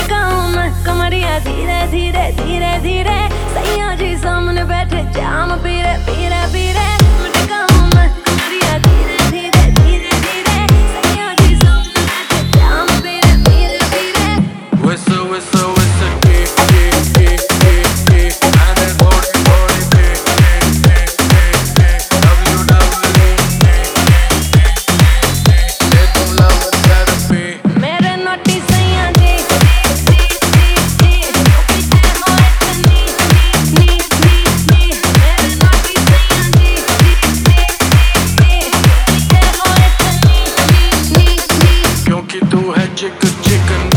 मटकाऊं मैं कमरिया धीरे धीरे धीरे धीरे, सैया जी सामने बैठे जाम पीरे पीरे पीरे। मटकाऊं मैं कमरिया धीरे धीरे धीरे धीरे, सैया जी सामने बैठे जाम पीरे पीरे पीरे। Whistle whistle whistle and then body body मेरे नोटी सैया जी क्योंकि तू है चिकन चिकन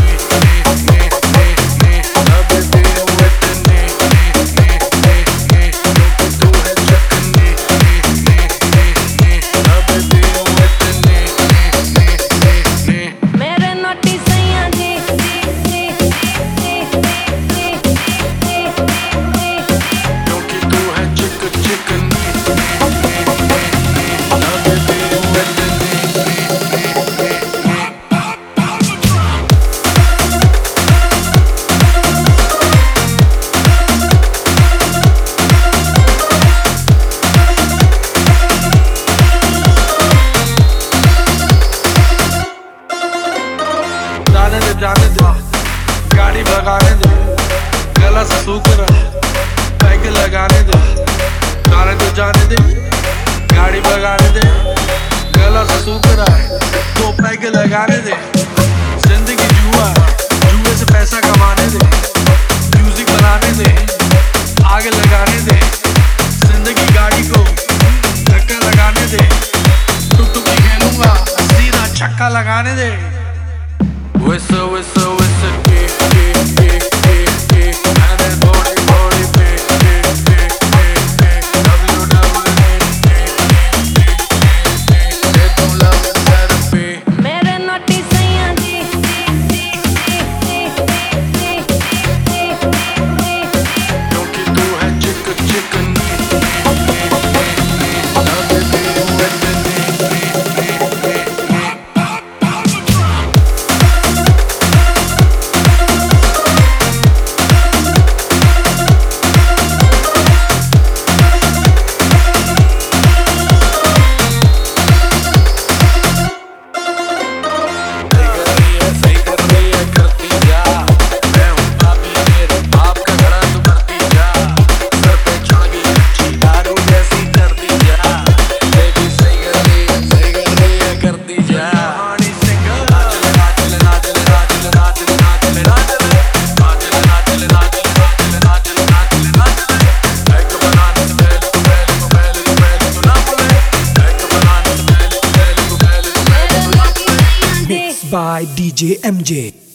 जाने दे, गाड़ी भगाने दे, गला से सूख रहा पैग लगाने दे। जाने दे जाने दे, गाड़ी भगाने दे, गला से सूख रहा है तो पैग लगाने दे। जिंदगी जुआ है, जुए से पैसा कमाने दे, म्यूजिक बनाने दे, आगे लगाने दे। जिंदगी गाड़ी को धक्का लगाने दे, टुक टुक खेलूंगा सीधा छक्का लगाने दे। Whistle, whistle, whistle, and then body, body, they don't love it, let it be. मेरे नोटी सैया जी क्योंकि तू है chicken chicken by DJ MJ.